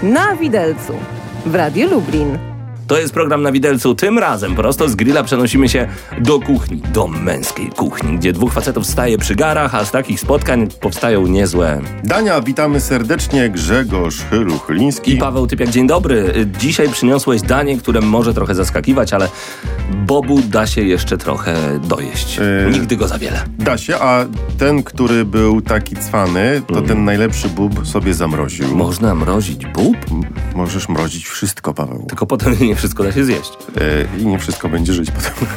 Na Widelcu w Radiu Lublin. To jest program Na Widelcu. Tym razem prosto z grilla przenosimy się do kuchni, do męskiej kuchni, gdzie dwóch facetów staje przy garach, a z takich spotkań powstają niezłe dania. Witamy serdecznie, Grzegorz Chyliński i Paweł Typiak. Dzień dobry. Dzisiaj przyniosłeś danie, które może trochę zaskakiwać, ale bobu da się jeszcze trochę dojeść. Nigdy go za wiele. Da się, a ten, który był taki cwany, to ten najlepszy bób sobie zamroził. Można mrozić bób? Możesz mrozić wszystko, Paweł. Tylko potem nie wszystko da się zjeść. I nie wszystko będzie żyć potem.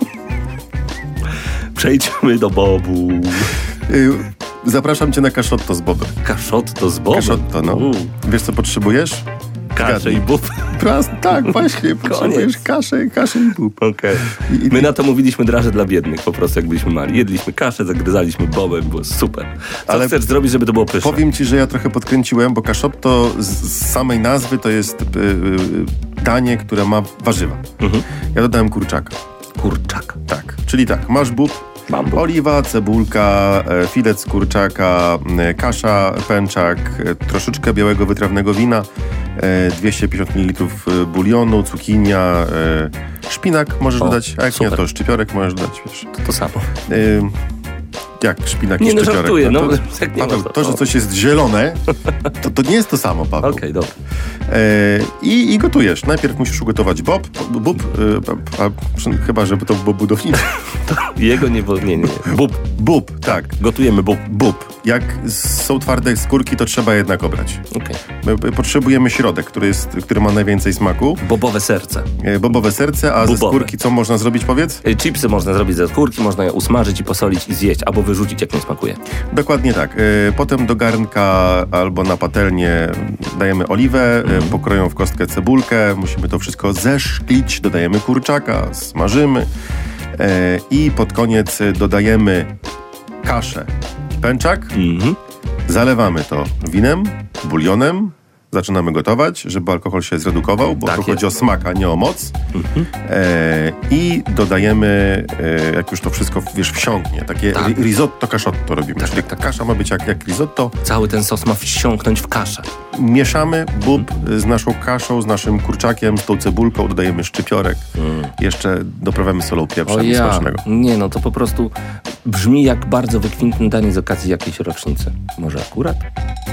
Przejdźmy do bobu. Zapraszam cię na kaszotto z bobem. Kaszotto z bobem? Kaszotto, no. Wiesz, co potrzebujesz? Kaszę i bób. Tak, właśnie. Potrzebujesz kaszę i bób. Okay. My na to mówiliśmy draże dla biednych, po prostu jak byliśmy mali. Jedliśmy kaszę, zagryzaliśmy bobem, było super. Co chcesz zrobić, żeby to było pyszne? Powiem ci, że ja trochę podkręciłem, bo kaszotto z samej nazwy to jest danie, które ma warzywa. Ja dodałem kurczaka. Kurczak? Tak. Czyli tak, masz bób, oliwa, cebulka, filet z kurczaka, kasza, pęczak, troszeczkę białego wytrawnego wina, 250 ml bulionu, cukinia, szpinak możesz dodać, a jak super. Nie, to szczypiorek możesz dodać, wiesz. To samo. Jak szpinak i szczypiorek? Nie, żartuję. Paweł, to, że coś jest zielone, to nie jest to samo, Paweł. Okej, dobra. I gotujesz. Najpierw musisz ugotować bób, chyba, żeby to było budownicze. Jego nie. Bób, tak. Gotujemy Bób. Jak są twarde skórki, to trzeba jednak obrać. Okay. Potrzebujemy środek, który ma najwięcej smaku. Bobowe serce. A ze skórki co można zrobić, powiedz? Chipsy można zrobić ze skórki, można je usmażyć i posolić i zjeść, albo wyrzucić, jak nie smakuje. Dokładnie tak. Potem do garnka albo na patelnię dajemy oliwę, pokroją w kostkę cebulkę, musimy to wszystko zeszklić, dodajemy kurczaka, smażymy i pod koniec dodajemy kaszę i pęczak, zalewamy to winem, bulionem, zaczynamy gotować, żeby alkohol się zredukował, bo tu chodzi o smak, a nie o moc. I dodajemy, jak już to wszystko, wsiąknie. Takie risotto kaszotto robimy. Czyli ta kasza ma być jak risotto. Cały ten sos ma wsiąknąć w kaszę. Mieszamy bób z naszą kaszą, z naszym kurczakiem, z tą cebulką, dodajemy szczypiorek. Jeszcze doprawiamy solą, pieprzem smacznego. Nie, no to po prostu brzmi jak bardzo wykwintne danie z okazji jakiejś rocznicy. Może akurat?